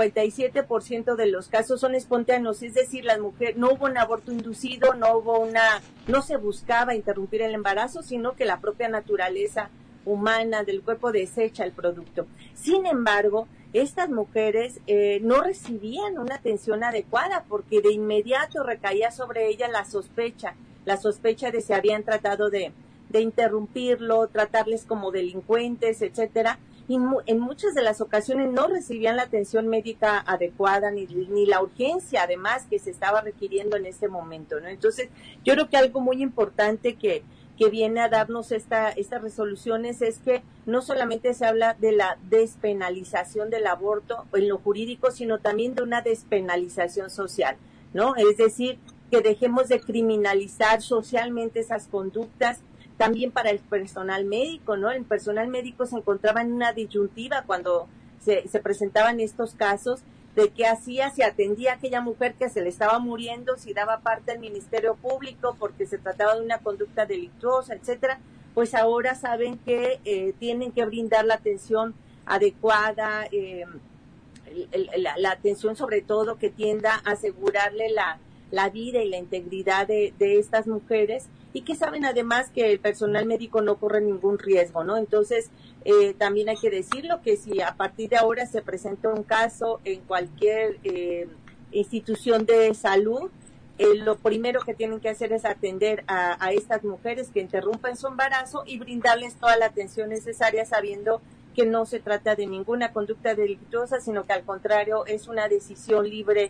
57% de los casos son espontáneos, es decir, las mujeres, no hubo un aborto inducido, no se buscaba interrumpir el embarazo, sino que la propia naturaleza humana del cuerpo desecha el producto. Sin embargo, estas mujeres no recibían una atención adecuada, porque de inmediato recaía sobre ellas la sospecha, la sospecha de si habían tratado de interrumpirlo, tratarles como delincuentes, etcétera, y en muchas de las ocasiones no recibían la atención médica adecuada ni la urgencia además que se estaba requiriendo en ese momento, ¿no? Entonces, yo creo que algo muy importante que viene a darnos estas resoluciones es que no solamente se habla de la despenalización del aborto en lo jurídico, sino también de una despenalización social, ¿no? Es decir, que dejemos de criminalizar socialmente esas conductas. También para el personal médico, ¿no? El personal médico se encontraba en una disyuntiva cuando se presentaban estos casos de qué hacía, si atendía a aquella mujer que se le estaba muriendo, si daba parte al Ministerio Público porque se trataba de una conducta delictuosa, etcétera. Pues ahora saben que tienen que brindar la atención adecuada, la atención sobre todo que tienda a asegurarle la vida y la integridad de estas mujeres, y que saben además que el personal médico no corre ningún riesgo, ¿no? Entonces, también hay que decirlo que si a partir de ahora se presenta un caso en cualquier institución de salud, lo primero que tienen que hacer es atender a estas mujeres que interrumpen su embarazo y brindarles toda la atención necesaria, sabiendo que no se trata de ninguna conducta delictuosa, sino que al contrario es una decisión libre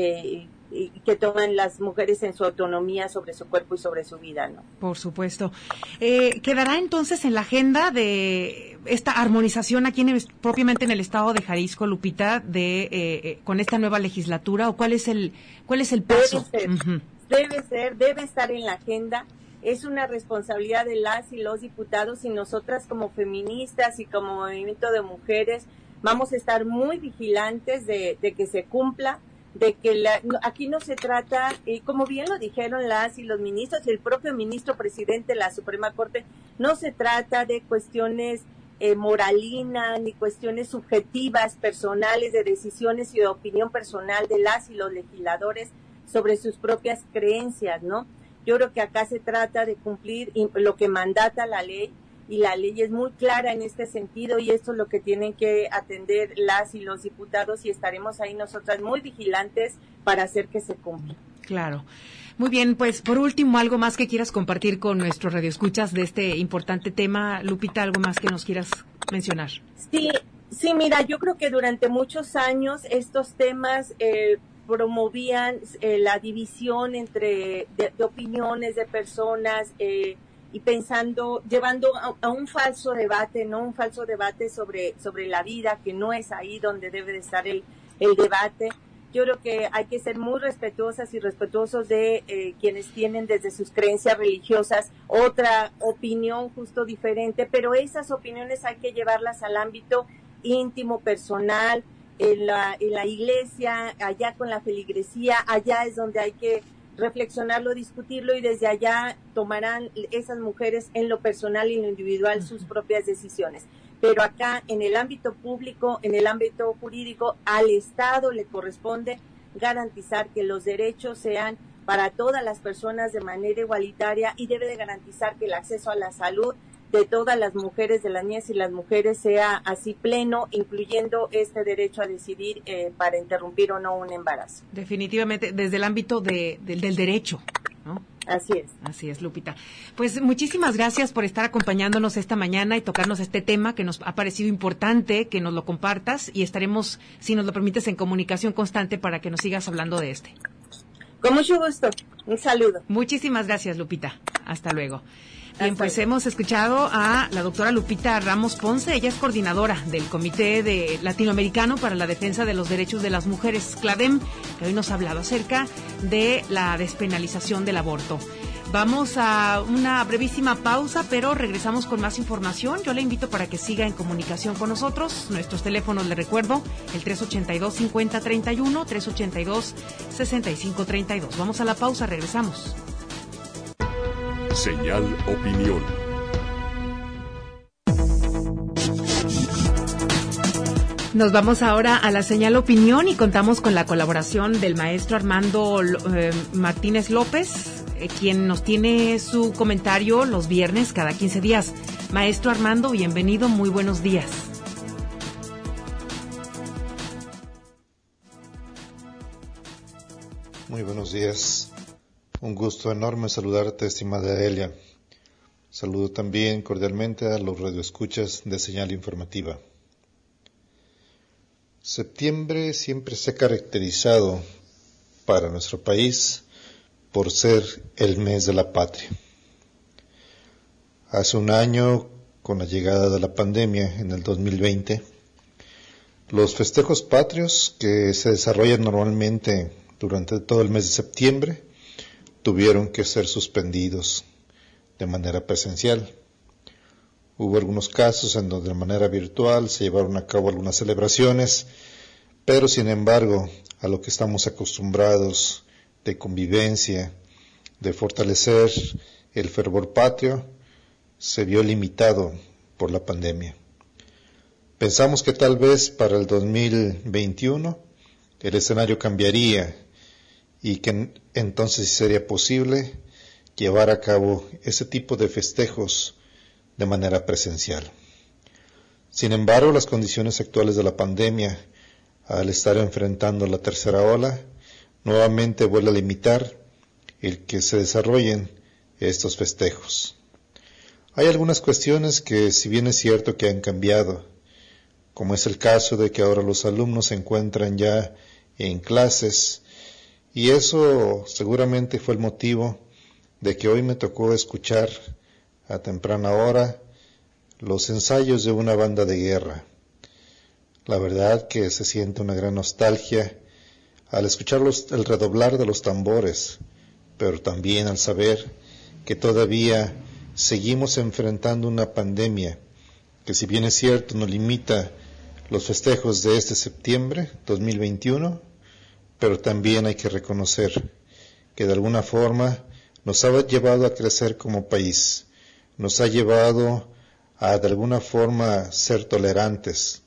que toman las mujeres en su autonomía sobre su cuerpo y sobre su vida, ¿no? Por supuesto. ¿Quedará entonces en la agenda de esta armonización aquí propiamente en el estado de Jalisco, Lupita, con esta nueva legislatura, o cuál es el paso? Debe estar en la agenda. Es una responsabilidad de las y los diputados, y nosotras como feministas y como movimiento de mujeres vamos a estar muy vigilantes de que se cumpla, de que aquí no se trata, como bien lo dijeron las y los ministros y el propio ministro presidente de la Suprema Corte, no se trata de cuestiones moralinas ni cuestiones subjetivas, personales, de decisiones y de opinión personal de las y los legisladores sobre sus propias creencias, ¿no? Yo creo que acá se trata de cumplir lo que mandata la ley, y la ley es muy clara en este sentido, y esto es lo que tienen que atender las y los diputados, y estaremos ahí nosotras muy vigilantes para hacer que se cumpla. Claro. Muy bien, pues por último, algo más que quieras compartir con nuestros radioescuchas de este importante tema, Lupita, algo más que nos quieras mencionar. Sí, mira, yo creo que durante muchos años estos temas promovían la división entre de opiniones de personas, y llevando a un falso debate, ¿no? Un falso debate sobre la vida, que no es ahí donde debe de estar el debate. Yo creo que hay que ser muy respetuosas y respetuosos de quienes tienen desde sus creencias religiosas otra opinión justo diferente, pero esas opiniones hay que llevarlas al ámbito íntimo, personal, en la iglesia, allá con la feligresía, allá es donde hay que reflexionarlo, discutirlo, y desde allá tomarán esas mujeres en lo personal y en lo individual sus propias decisiones. Pero acá, en el ámbito público, en el ámbito jurídico, al Estado le corresponde garantizar que los derechos sean para todas las personas de manera igualitaria, y debe de garantizar que el acceso a la salud de todas las mujeres, de las niñas y las mujeres, sea así pleno, incluyendo este derecho a decidir para interrumpir o no un embarazo. Definitivamente, desde el ámbito del derecho, ¿no? Así es, Lupita. Pues muchísimas gracias por estar acompañándonos esta mañana y tocarnos este tema que nos ha parecido importante, que nos lo compartas, y estaremos, si nos lo permites, en comunicación constante para que nos sigas hablando de este. Con mucho gusto. Un saludo. Muchísimas gracias, Lupita. Hasta luego. Bien, pues hemos escuchado a la doctora Lupita Ramos Ponce. Ella es coordinadora del Comité Latinoamericano para la Defensa de los Derechos de las Mujeres, CLADEM, que hoy nos ha hablado acerca de la despenalización del aborto. Vamos a una brevísima pausa, pero regresamos con más información. Yo le invito para que siga en comunicación con nosotros. Nuestros teléfonos, le recuerdo, el 382-5031, 382-6532. Vamos a la pausa, regresamos. Señal Opinión. Nos vamos ahora a la Señal Opinión y contamos con la colaboración del maestro Armando Martínez López, quien nos tiene su comentario los viernes cada 15 días. Maestro Armando, bienvenido, muy buenos días. Muy buenos días. Un gusto enorme saludarte, estimada Elia. Saludo también cordialmente a los radioescuchas de Señal Informativa. Septiembre siempre se ha caracterizado para nuestro país por ser el mes de la patria. Hace un año, con la llegada de la pandemia en el 2020, los festejos patrios que se desarrollan normalmente durante todo el mes de septiembre tuvieron que ser suspendidos de manera presencial. Hubo algunos casos en donde de manera virtual se llevaron a cabo algunas celebraciones, pero sin embargo, a lo que estamos acostumbrados de convivencia, de fortalecer el fervor patrio, se vio limitado por la pandemia. Pensamos que tal vez para el 2021 el escenario cambiaría y que entonces sí sería posible llevar a cabo ese tipo de festejos de manera presencial. Sin embargo, las condiciones actuales de la pandemia, al estar enfrentando la tercera ola, nuevamente vuelve a limitar el que se desarrollen estos festejos. Hay algunas cuestiones que, si bien es cierto que han cambiado, como es el caso de que ahora los alumnos se encuentran ya en clases, y eso seguramente fue el motivo de que hoy me tocó escuchar a temprana hora los ensayos de una banda de guerra. La verdad que se siente una gran nostalgia al escuchar el redoblar de los tambores, pero también al saber que todavía seguimos enfrentando una pandemia que, si bien es cierto, nos limita los festejos de este septiembre 2021, pero también hay que reconocer que de alguna forma nos ha llevado a crecer como país, nos ha llevado a de alguna forma ser tolerantes,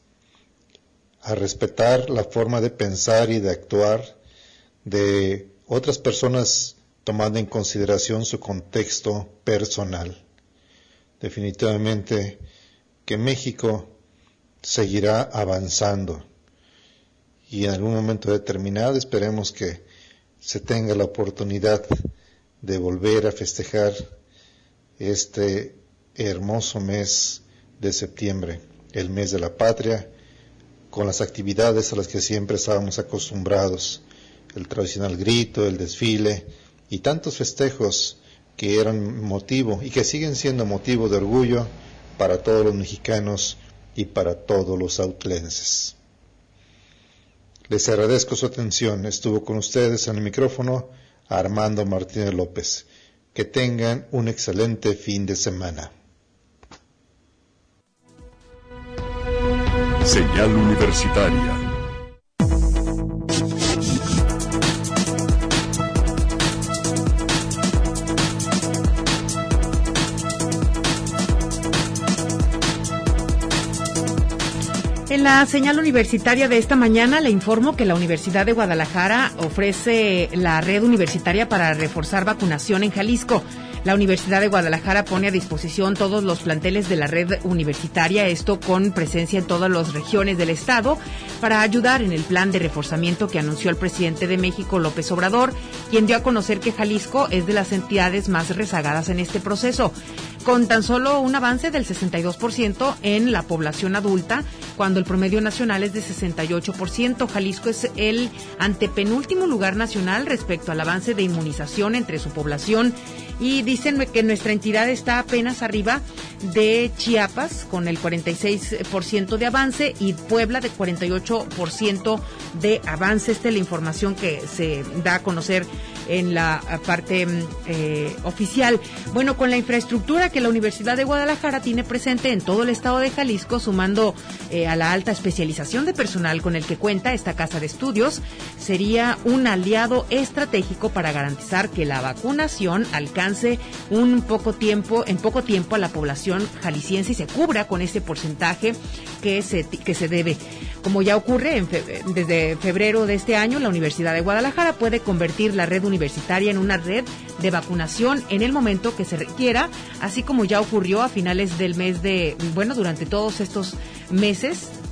a respetar la forma de pensar y de actuar de otras personas tomando en consideración su contexto personal. Definitivamente que México seguirá avanzando y en algún momento determinado esperemos que se tenga la oportunidad de volver a festejar este hermoso mes de septiembre, el mes de la patria, con las actividades a las que siempre estábamos acostumbrados, el tradicional grito, el desfile y tantos festejos que eran motivo y que siguen siendo motivo de orgullo para todos los mexicanos y para todos los autlenses. Les agradezco su atención. Estuvo con ustedes en el micrófono Armando Martínez López. Que tengan un excelente fin de semana. Señal Universitaria. En la señal universitaria de esta mañana le informo que la Universidad de Guadalajara ofrece la red universitaria para reforzar vacunación en Jalisco. La Universidad de Guadalajara pone a disposición todos los planteles de la red universitaria, esto con presencia en todas las regiones del estado, para ayudar en el plan de reforzamiento que anunció el presidente de México, López Obrador, quien dio a conocer que Jalisco es de las entidades más rezagadas en este proceso, con tan solo un avance del 62% en la población adulta, cuando el promedio nacional es de 68%. Jalisco es el antepenúltimo lugar nacional respecto al avance de inmunización entre su población, y dicen que nuestra entidad está apenas arriba de Chiapas con el 46% de avance y Puebla de 48% de avance. Esta es la información que se da a conocer en la parte oficial. Bueno, con la infraestructura que la Universidad de Guadalajara tiene presente en todo el estado de Jalisco, sumando a la alta especialización de personal con el que cuenta esta casa de estudios, sería un aliado estratégico para garantizar que la vacunación alcance en poco tiempo a la población jalisciense y se cubra con ese porcentaje que se debe. Como ya ocurre desde febrero de este año, la Universidad de Guadalajara puede convertir la red universitaria en una red de vacunación en el momento que se requiera, así como ya ocurrió a finales del mes durante todos estos meses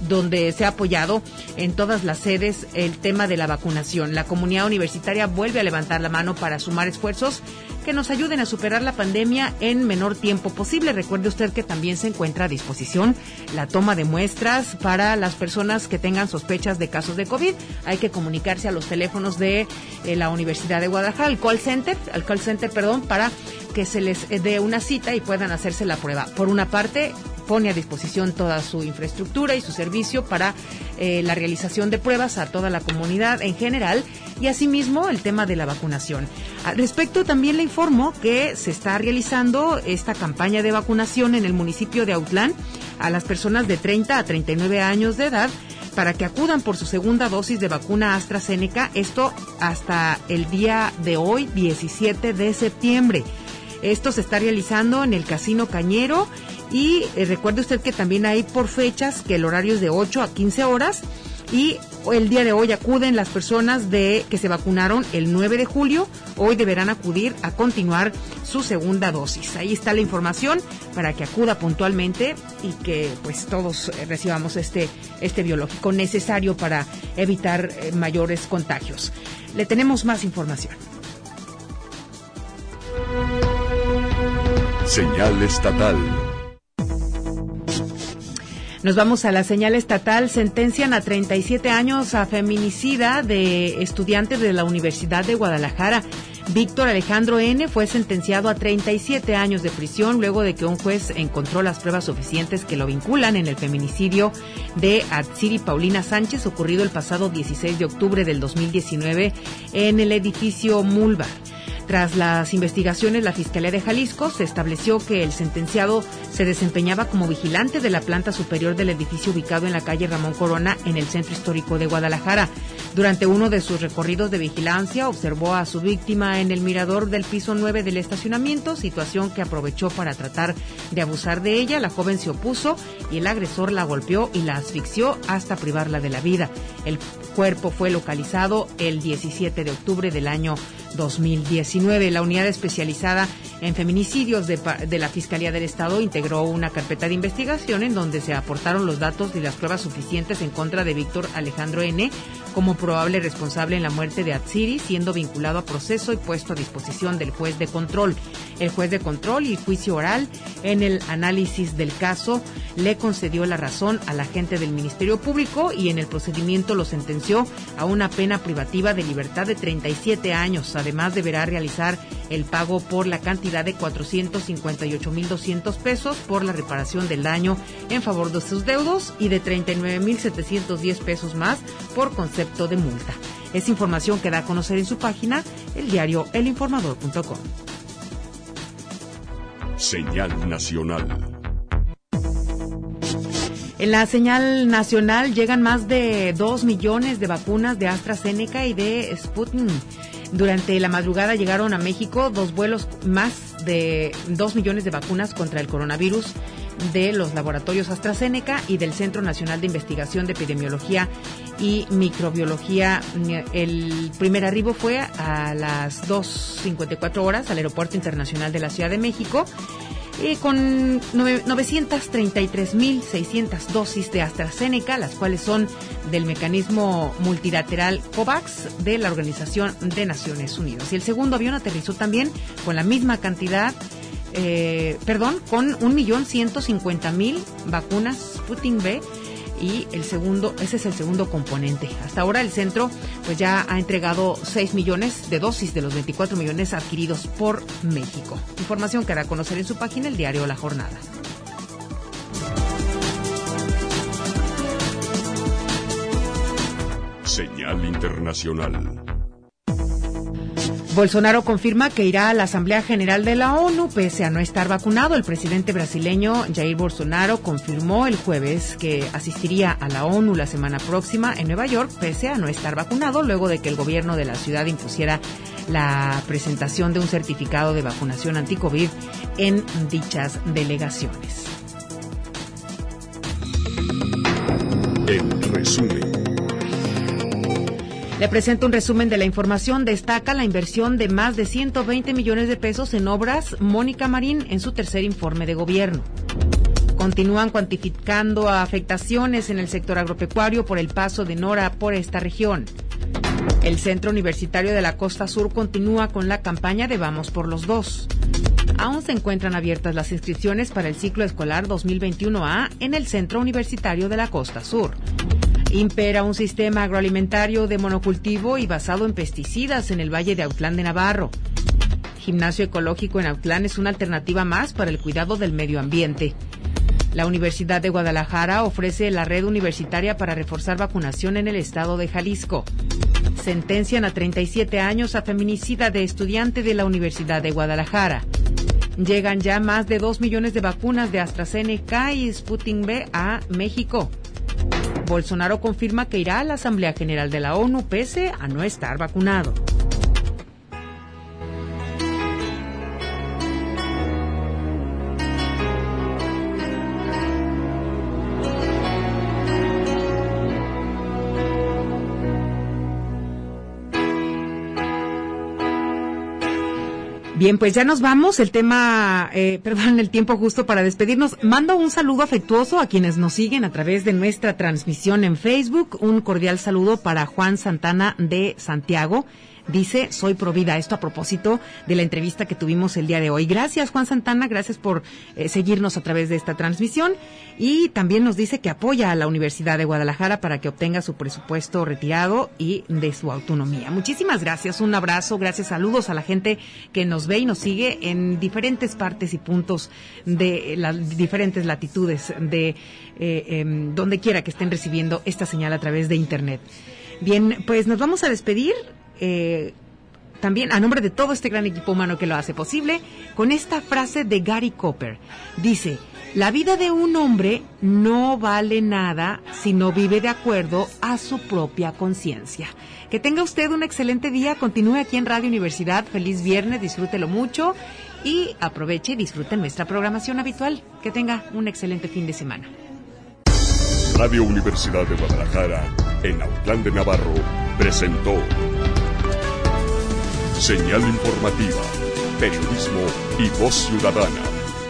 donde se ha apoyado en todas las sedes el tema de la vacunación. La comunidad universitaria vuelve a levantar la mano para sumar esfuerzos que nos ayuden a superar la pandemia en menor tiempo posible. Recuerde usted que también se encuentra a disposición la toma de muestras para las personas que tengan sospechas de casos de COVID. Hay que comunicarse a los teléfonos de la Universidad de Guadalajara, al call center, para que se les dé una cita y puedan hacerse la prueba. Por una parte, pone a disposición toda su infraestructura y su servicio para la realización de pruebas a toda la comunidad en general, y asimismo el tema de la vacunación. Al respecto, también le informo que se está realizando esta campaña de vacunación en el municipio de Autlán a las personas de 30 a 39 años de edad para que acudan por su segunda dosis de vacuna AstraZeneca, esto hasta el día de hoy, 17 de septiembre. Esto se está realizando en el Casino Cañero y recuerde usted que también hay por fechas que el horario es de 8 a 15 horas y el día de hoy acuden las personas que se vacunaron el 9 de julio. Hoy deberán acudir a continuar su segunda dosis. Ahí está la información para que acuda puntualmente y que pues todos recibamos este biológico necesario para evitar mayores contagios. Le tenemos más información. Señal estatal. Nos vamos a la señal estatal. Sentencian a 37 años a feminicida de estudiante de la Universidad de Guadalajara. Víctor Alejandro N. fue sentenciado a 37 años de prisión luego de que un juez encontró las pruebas suficientes que lo vinculan en el feminicidio de Atsiri Paulina Sánchez ocurrido el pasado 16 de octubre del 2019 en el edificio Mulva. Tras las investigaciones, la Fiscalía de Jalisco se estableció que el sentenciado se desempeñaba como vigilante de la planta superior del edificio ubicado en la calle Ramón Corona, en el centro histórico de Guadalajara. Durante uno de sus recorridos de vigilancia, observó a su víctima en el mirador del piso 9 del estacionamiento, situación que aprovechó para tratar de abusar de ella. La joven se opuso y el agresor la golpeó y la asfixió hasta privarla de la vida. El cuerpo fue localizado el 17 de octubre del año 2019. La unidad especializada en feminicidios de la Fiscalía del Estado integró una carpeta de investigación en donde se aportaron los datos y las pruebas suficientes en contra de Víctor Alejandro N. como probable responsable en la muerte de Atsiri, siendo vinculado a proceso y puesto a disposición del juez de control. El juez de control y juicio oral en el análisis del caso le concedió la razón al agente del Ministerio Público y en el procedimiento lo sentenció a una pena privativa de libertad de 37 años. Además, deberá realizar el pago por la cantidad de 458,200 pesos por la reparación del daño en favor de sus deudos y de 39,710 pesos más por concepto de multa. Es información que da a conocer en su página, el diario elinformador.com. Señal nacional. En la señal nacional llegan más de 2 millones de vacunas de AstraZeneca y de Sputnik. Durante la madrugada llegaron a México 2 vuelos más de 2 millones de vacunas contra el coronavirus de los laboratorios AstraZeneca y del Centro Nacional de Investigación de Epidemiología y Microbiología. El primer arribo fue a las 2:54 horas al Aeropuerto Internacional de la Ciudad de México, con 933,600 dosis de AstraZeneca, las cuales son del mecanismo multilateral COVAX de la Organización de Naciones Unidas. Y el segundo avión aterrizó también con la misma cantidad, con 1,150,000 vacunas Sputnik V, y ese es el segundo componente. Hasta ahora el centro pues ya ha entregado 6 millones de dosis de los 24 millones adquiridos por México. Información que hará conocer en su página el diario La Jornada. Señal internacional. Bolsonaro confirma que irá a la Asamblea General de la ONU pese a no estar vacunado. El presidente brasileño Jair Bolsonaro confirmó el jueves que asistiría a la ONU la semana próxima en Nueva York pese a no estar vacunado, luego de que el gobierno de la ciudad impusiera la presentación de un certificado de vacunación anti-COVID en dichas delegaciones. En resumen. Le presento un resumen de la información. Destaca la inversión de más de 120 millones de pesos en obras Mónica Marín en su tercer informe de gobierno. Continúan cuantificando afectaciones en el sector agropecuario por el paso de Nora por esta región. El Centro Universitario de la Costa Sur continúa con la campaña de Vamos por los Dos. Aún se encuentran abiertas las inscripciones para el ciclo escolar 2021A en el Centro Universitario de la Costa Sur. Impera un sistema agroalimentario de monocultivo y basado en pesticidas en el Valle de Autlán de Navarro. Gimnasio ecológico en Autlán es una alternativa más para el cuidado del medio ambiente. La Universidad de Guadalajara ofrece la red universitaria para reforzar vacunación en el estado de Jalisco. Sentencian a 37 años a feminicida de estudiante de la Universidad de Guadalajara. Llegan ya más de 2 millones de vacunas de AstraZeneca y Sputnik V a México. Bolsonaro confirma que irá a la Asamblea General de la ONU pese a no estar vacunado. Bien, pues ya nos vamos. El tiempo justo para despedirnos. Mando un saludo afectuoso a quienes nos siguen a través de nuestra transmisión en Facebook. Un cordial saludo para Juan Santana de Santiago. Dice, soy provida. Esto a propósito de la entrevista que tuvimos el día de hoy. Gracias, Juan Santana. Gracias por seguirnos a través de esta transmisión. Y también nos dice que apoya a la Universidad de Guadalajara para que obtenga su presupuesto retirado y de su autonomía. Muchísimas gracias. Un abrazo. Gracias. Saludos a la gente que nos ve y nos sigue en diferentes partes y puntos de las diferentes latitudes de donde quiera que estén recibiendo esta señal a través de Internet. Bien, pues nos vamos a despedir. También a nombre de todo este gran equipo humano que lo hace posible, con esta frase de Gary Cooper. Dice, la vida de un hombre no vale nada si no vive de acuerdo a su propia conciencia. Que tenga usted un excelente día, continúe aquí en Radio Universidad, feliz viernes, disfrútelo mucho y aproveche y disfrute nuestra programación habitual. Que tenga un excelente fin de semana. Radio Universidad de Guadalajara, en Autlán de Navarro, presentó Señal informativa, periodismo y voz ciudadana.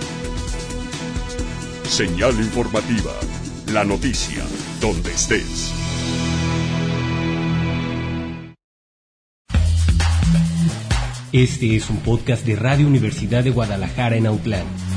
Señal informativa, la noticia, donde estés. Este es un podcast de Radio Universidad de Guadalajara en Autlán.